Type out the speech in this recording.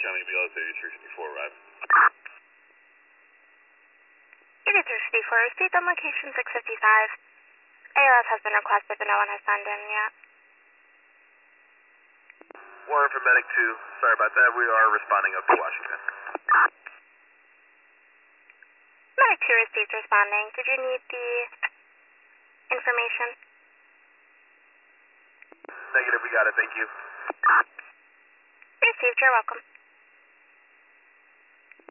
County BLS 8354 arrive. 8354, received on location 655. ALS has been requested, but no one has signed in yet. Warren from Medic 2, sorry about that, we are responding up to Washington. Medic 2 received responding. Did you need the information? Negative, we got it, thank you. Received, you're welcome.